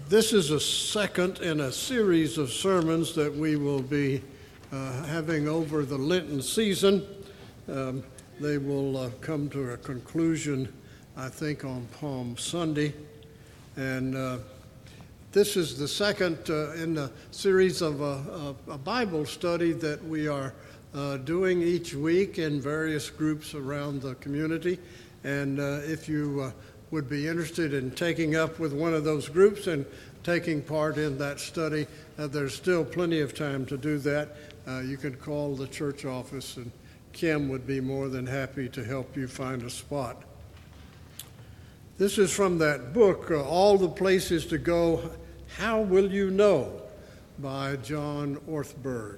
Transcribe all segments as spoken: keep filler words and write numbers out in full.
This is a second in a series of sermons that we will be uh, having over the Lenten season. Um, they will uh, come to a conclusion, I think, on Palm Sunday. And uh, this is the second uh, in the series of a, a, a Bible study that we are uh, doing each week in various groups around the community. And uh, if you uh, would be interested in taking up with one of those groups and taking part in that study, uh, there's still plenty of time to do that. Uh, you can call the church office, and Kim would be more than happy to help you find a spot. This is from that book, uh, All the Places to Go, How Will You Know, by John Orthberg.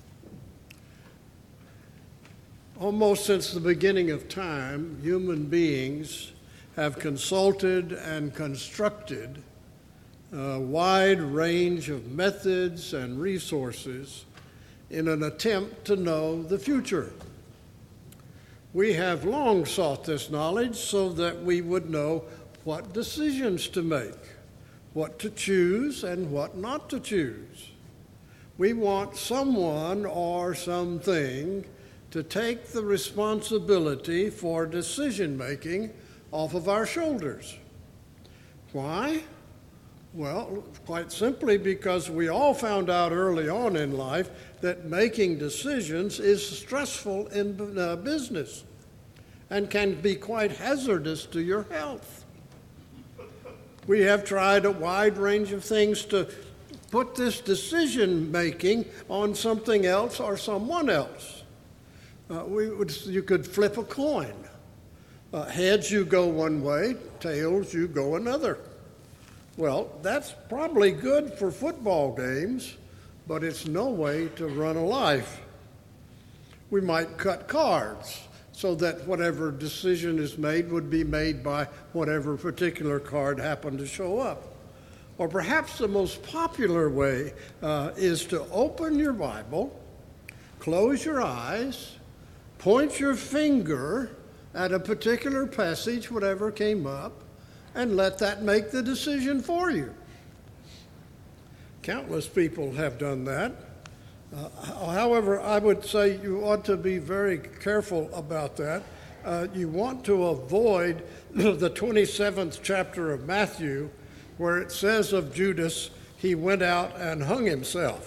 Almost since the beginning of time, human beings have consulted and constructed a wide range of methods and resources in an attempt to know the future. We have long sought this knowledge so that we would know what decisions to make, what to choose and what not to choose. We want someone or something to take the responsibility for decision making off of our shoulders. Why? Well, quite simply because we all found out early on in life that making decisions is stressful in uh, business and can be quite hazardous to your health. We have tried a wide range of things to put this decision making on something else or someone else. Uh, we would, you could flip a coin. Uh, heads, you go one way, tails, you go another. Well, that's probably good for football games, but it's no way to run a life. We might cut cards so that whatever decision is made would be made by whatever particular card happened to show up. Or perhaps the most popular way uh, is to open your Bible, close your eyes, point your finger at a particular passage, whatever came up, and let that make the decision for you. Countless people have done that. Uh, however, I would say you ought to be very careful about that. Uh, you want to avoid the twenty-seventh chapter of Matthew, where it says of Judas, he went out and hung himself.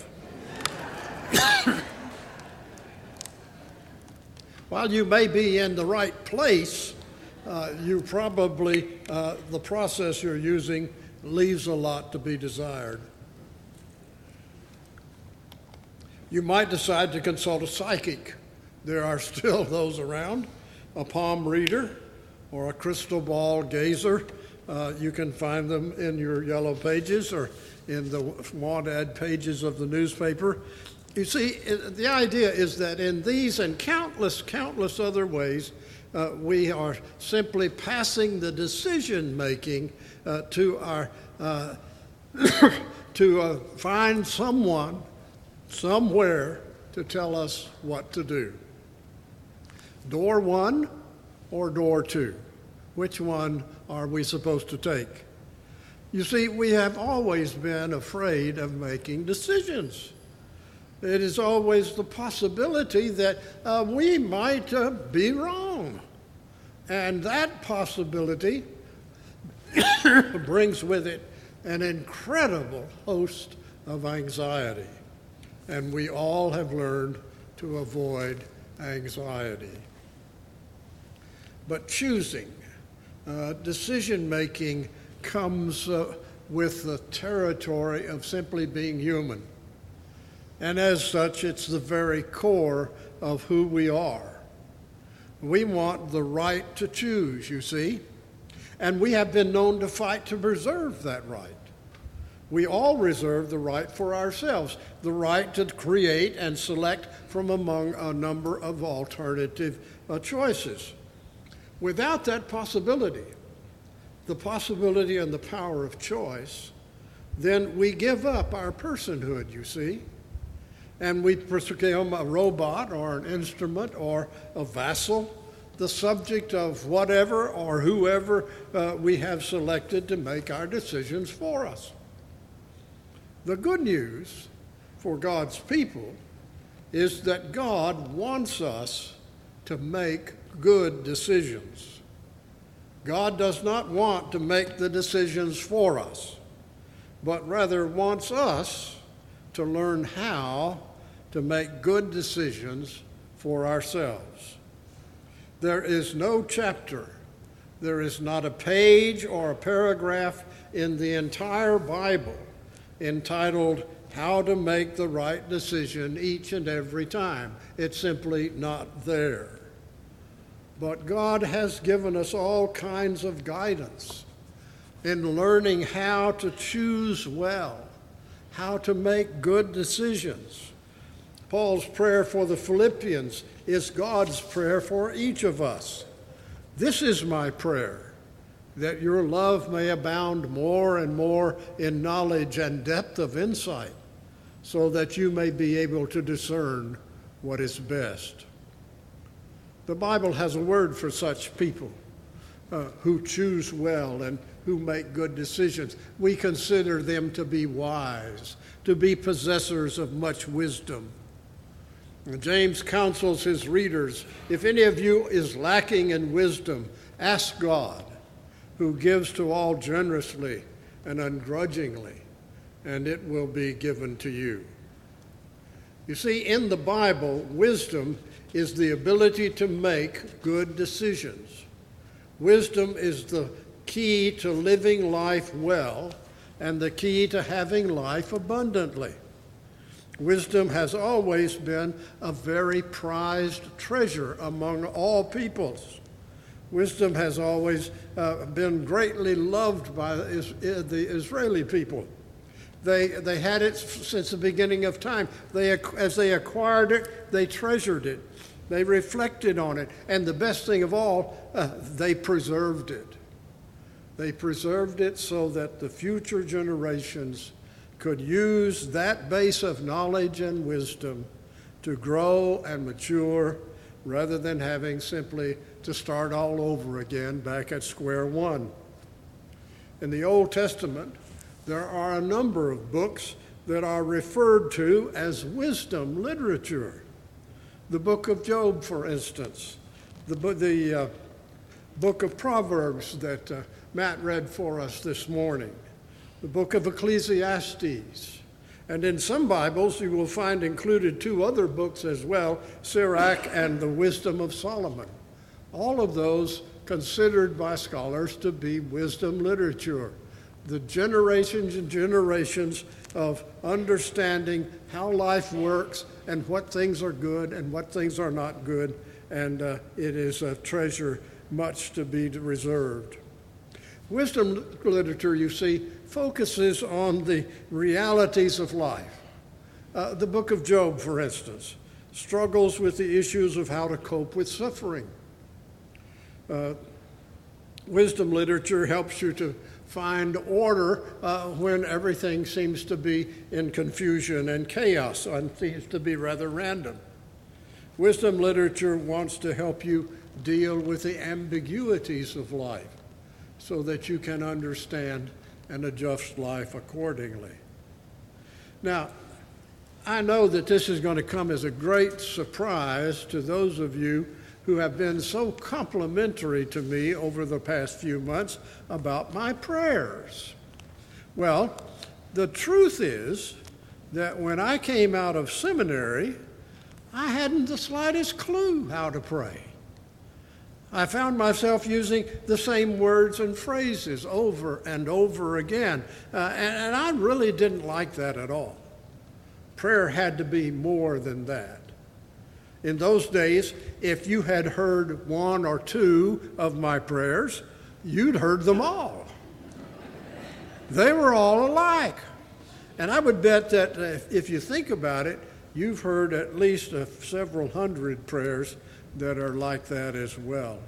While you may be in the right place, uh, you probably, uh, the process you're using leaves a lot to be desired. You might decide to consult a psychic. There are still those around, a palm reader or a crystal ball gazer. Uh, you can find them in your yellow pages or in the want ad pages of the newspaper. You see, the idea is that in these and countless, countless other ways, uh, we are simply passing the decision-making uh, to our uh, to uh, find someone, somewhere, to tell us what to do. Door one or door two? Which one are we supposed to take? You see, we have always been afraid of making decisions. It is always the possibility that uh, we might uh, be wrong. And that possibility brings with it an incredible host of anxiety. And we all have learned to avoid anxiety. But choosing, uh, decision-making comes uh, with the territory of simply being human. And as such, it's the very core of who we are. We want the right to choose, you see, and we have been known to fight to preserve that right. We all reserve the right for ourselves, the right to create and select from among a number of alternative uh, choices. Without that possibility, the possibility and the power of choice, then we give up our personhood, you see. And we become a robot or an instrument or a vassal, the subject of whatever or whoever uh, we have selected to make our decisions for us. The good news for God's people is that God wants us to make good decisions. God does not want to make the decisions for us, but rather wants us to learn how to make good decisions for ourselves. There is no chapter, there is not a page or a paragraph in the entire Bible entitled How to Make the Right Decision Each and Every Time. It's simply not there. But God has given us all kinds of guidance in learning how to choose well, how to make good decisions. Paul's prayer for the Philippians is God's prayer for each of us. This is my prayer, that your love may abound more and more in knowledge and depth of insight, so that you may be able to discern what is best. The Bible has a word for such people uh, who choose well and who make good decisions. We consider them to be wise, to be possessors of much wisdom. And James counsels his readers, if any of you is lacking in wisdom, ask God, who gives to all generously and ungrudgingly, and it will be given to you. You see, in the Bible, wisdom is the ability to make good decisions. Wisdom is the key to living life well and the key to having life abundantly. Wisdom has always been a very prized treasure among all peoples. Wisdom has always uh, been greatly loved by the Israeli people. They, they had it since the beginning of time. They, as they acquired it, they treasured it. They reflected on it. And the best thing of all, uh, they preserved it. They preserved it so that the future generations could use that base of knowledge and wisdom to grow and mature rather than having simply to start all over again back at square one. In the Old Testament, there are a number of books that are referred to as wisdom literature. The book of Job, for instance, the, the uh, book of Proverbs that uh, Matt read for us this morning, the book of Ecclesiastes. And in some Bibles, you will find included two other books as well, Sirach and the Wisdom of Solomon. All of those considered by scholars to be wisdom literature. The generations and generations of understanding how life works and what things are good and what things are not good. And uh, it is a treasure much to be reserved. Wisdom literature, you see, focuses on the realities of life. Uh, the book of Job, for instance, struggles with the issues of how to cope with suffering. Uh, wisdom literature helps you to find order uh, when everything seems to be in confusion and chaos and seems to be rather random. Wisdom literature wants to help you deal with the ambiguities of life so that you can understand and adjust life accordingly. Now, I know that this is going to come as a great surprise to those of you who have been so complimentary to me over the past few months about my prayers. Well, the truth is that when I came out of seminary, I hadn't the slightest clue how to pray. I found myself using the same words and phrases over and over again, uh, and, and I really didn't like that at all. Prayer had to be more than that. In those days, if you had heard one or two of my prayers, you'd heard them all. They were all alike. And I would bet that if, if you think about it, you've heard at least uh, several hundred prayers that are like that as well.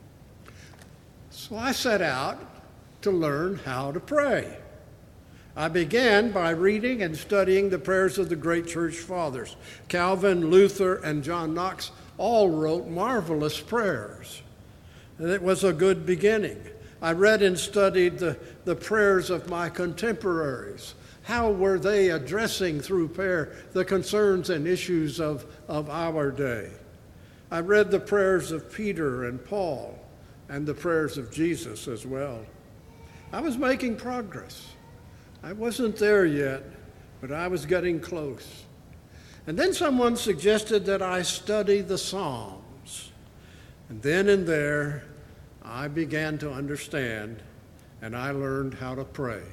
So I set out to learn how to pray. I began by reading and studying the prayers of the great church fathers. Calvin, Luther, and John Knox all wrote marvelous prayers. And it was a good beginning. I read and studied the, the prayers of my contemporaries. How were they addressing through prayer the concerns and issues of, of our day? I read the prayers of Peter and Paul and the prayers of Jesus as well. I was making progress. I wasn't there yet, but I was getting close. And then someone suggested that I study the Psalms. And then and there, I began to understand, and I learned how to pray.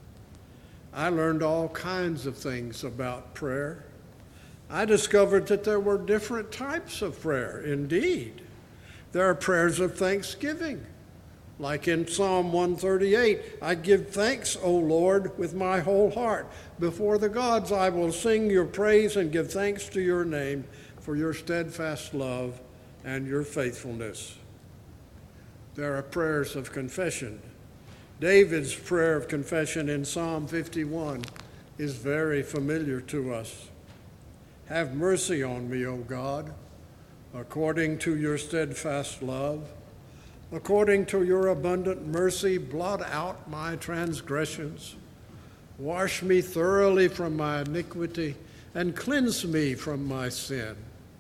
I learned all kinds of things about prayer. I discovered that there were different types of prayer. Indeed, there are prayers of thanksgiving. Like in Psalm one thirty-eight, I give thanks, O Lord, with my whole heart. Before the gods I will sing your praise and give thanks to your name for your steadfast love and your faithfulness. There are prayers of confession. David's prayer of confession in Psalm fifty-one is very familiar to us. Have mercy on me, O God, according to your steadfast love. According to your abundant mercy, blot out my transgressions. Wash me thoroughly from my iniquity and cleanse me from my sin.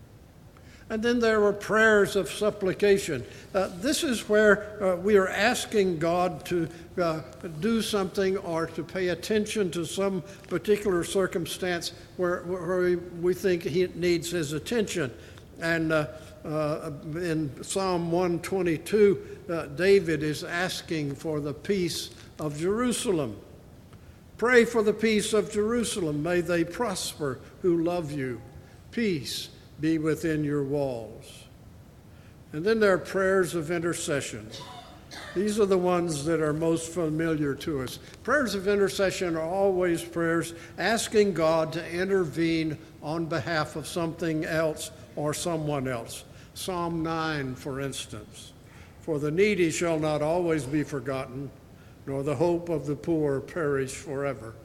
And then there were prayers of supplication. Uh, this is where uh, we are asking God to uh, do something or to pay attention to some particular circumstance where, where we think he needs his attention. And uh, uh, in Psalm one twenty-two, uh, David is asking for the peace of Jerusalem. Pray for the peace of Jerusalem. May they prosper who love you. Peace be within your walls. And then there are prayers of intercession. These are the ones that are most familiar to us. Prayers of intercession are always prayers asking God to intervene on behalf of something else or someone else. Psalm nine, for instance. For the needy shall not always be forgotten, nor the hope of the poor perish forever.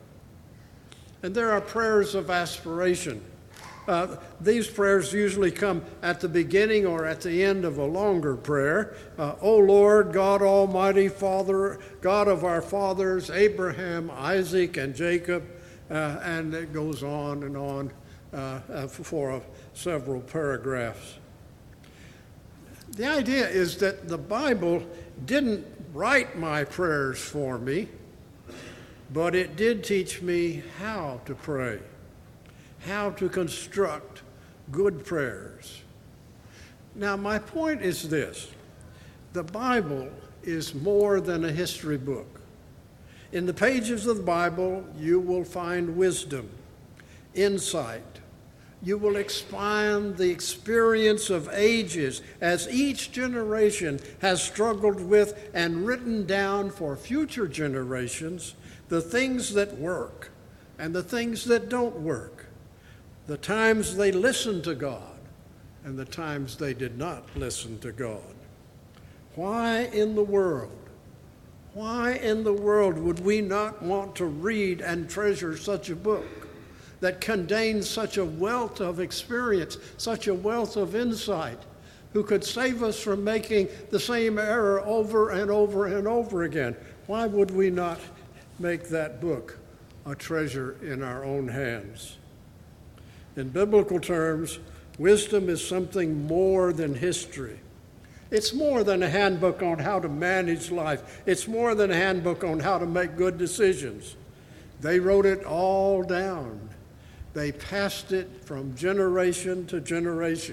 And there are prayers of aspiration. Uh, these prayers usually come at the beginning or at the end of a longer prayer. Uh, O Lord, God Almighty, Father, God of our fathers, Abraham, Isaac, and Jacob, uh, and it goes on and on uh, uh, for uh, several paragraphs. The idea is that the Bible didn't write my prayers for me, but it did teach me how to pray, how to construct good prayers. Now, my point is this. The Bible is more than a history book. In the pages of the Bible, you will find wisdom, insight. You will expand the experience of ages as each generation has struggled with and written down for future generations the things that work and the things that don't work, the times they listened to God and the times they did not listen to God. Why in the world, why in the world would we not want to read and treasure such a book that contains such a wealth of experience, such a wealth of insight, who could save us from making the same error over and over and over again? Why would we not make that book a treasure in our own hands? In biblical terms, wisdom is something more than history. It's more than a handbook on how to manage life. It's more than a handbook on how to make good decisions. They wrote it all down. They passed it from generation to generation.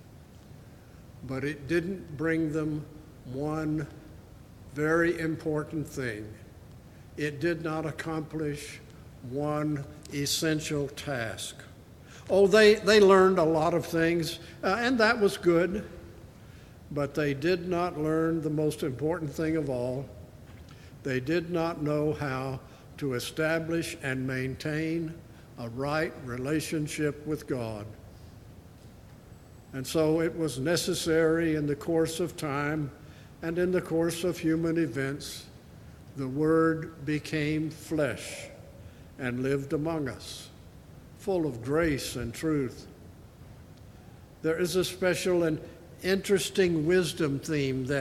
But it didn't bring them one very important thing. It did not accomplish one essential task. Oh, they, they learned a lot of things, uh, and that was good. But they did not learn the most important thing of all. They did not know how to establish and maintain a right relationship with God. And so it was necessary in the course of time and in the course of human events, the Word became flesh and lived among us, full of grace and truth. There is a special and interesting wisdom theme that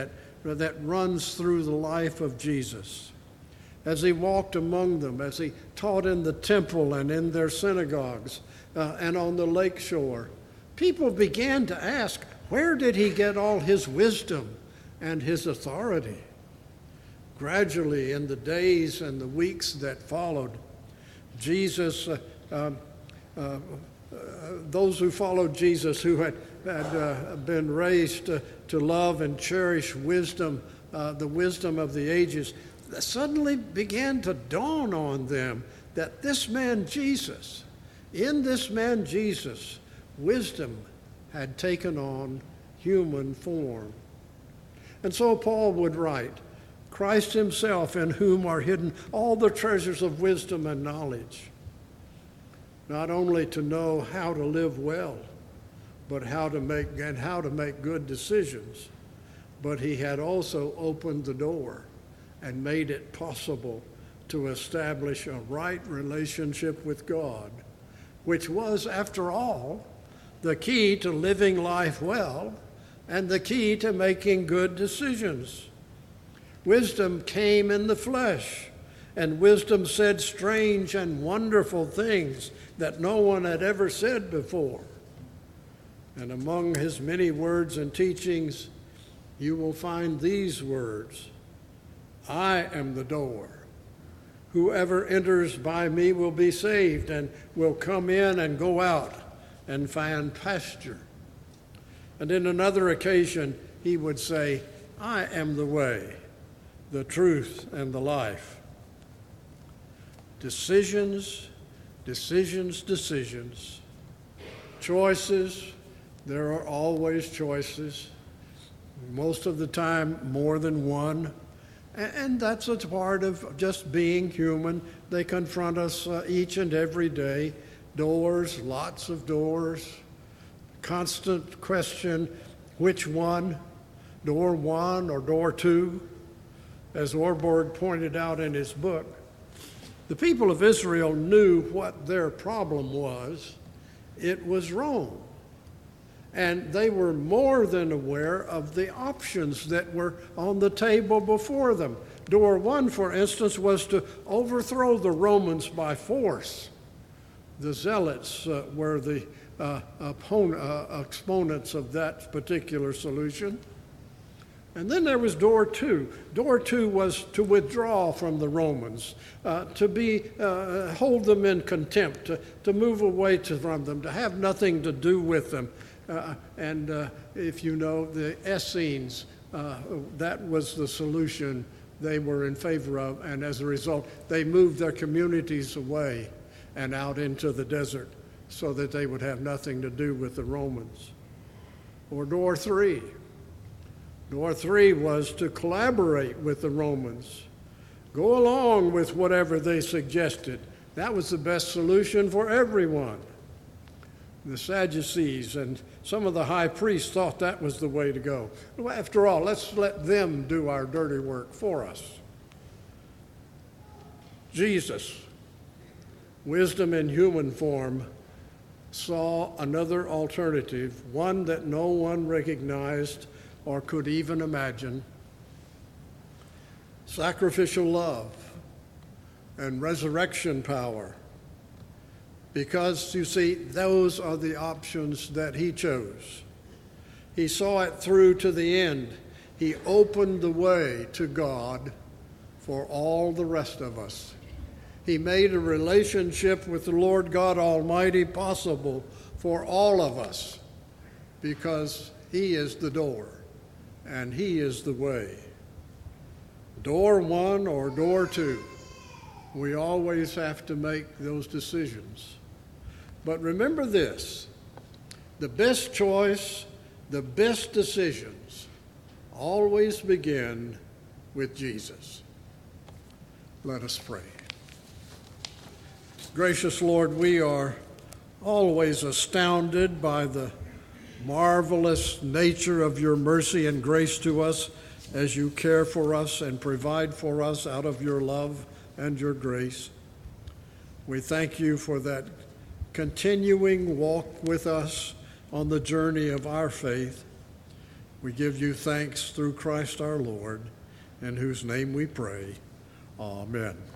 that runs through the life of Jesus. As he walked among them, as he taught in the temple and in their synagogues uh, and on the lake shore, people began to ask, where did he get all his wisdom and his authority? Gradually, in the days and the weeks that followed, Jesus, uh, uh, uh, those who followed Jesus, who had, had uh, been raised to, to love and cherish wisdom, uh, the wisdom of the ages, suddenly began to dawn on them that this man Jesus, in this man Jesus, wisdom had taken on human form. And so Paul would write, Christ himself, in whom are hidden all the treasures of wisdom and knowledge, not only to know how to live well, but how to make and how to make good decisions, but he had also opened the door and made it possible to establish a right relationship with God, which was, after all, the key to living life well and the key to making good decisions. Wisdom came in the flesh, and wisdom said strange and wonderful things that no one had ever said before. And among his many words and teachings, you will find these words: I am the door. Whoever enters by me will be saved and will come in and go out and find pasture. And in another occasion, he would say, I am the way, the truth, and the life. Decisions, decisions, decisions. Choices, there are always choices. Most of the time, more than one. And that's a part of just being human. They confront us uh, each and every day. Doors, lots of doors. Constant question, which one? Door one or door two? As Warburg pointed out in his book, the people of Israel knew what their problem was. It was Rome. And they were more than aware of the options that were on the table before them. Door one, for instance, was to overthrow the Romans by force. The Zealots uh, were the uh, opponent, uh, exponents of that particular solution. And then there was door two. Door two was to withdraw from the Romans, uh, to be, uh, hold them in contempt, to, to move away to, from them, to have nothing to do with them. Uh, and uh, if you know the Essenes, uh, that was the solution they were in favor of, and as a result, they moved their communities away and out into the desert so that they would have nothing to do with the Romans. Or door three. Door three was to collaborate with the Romans, go along with whatever they suggested. That was the best solution for everyone. The Sadducees and some of the high priests thought that was the way to go. Well, after all, let's let them do our dirty work for us. Jesus, wisdom in human form, saw another alternative, one that no one recognized or could even imagine. Sacrificial love and resurrection power. Because, you see, those are the options that he chose. He saw it through to the end. He opened the way to God for all the rest of us. He made a relationship with the Lord God Almighty possible for all of us because he is the door and he is the way. Door one or door two, we always have to make those decisions. But remember this, the best choice, the best decisions always begin with Jesus. Let us pray. Gracious Lord, we are always astounded by the marvelous nature of your mercy and grace to us as you care for us and provide for us out of your love and your grace. We thank you for that continuing walk with us on the journey of our faith. We give you thanks through Christ our Lord, in whose name we pray. Amen.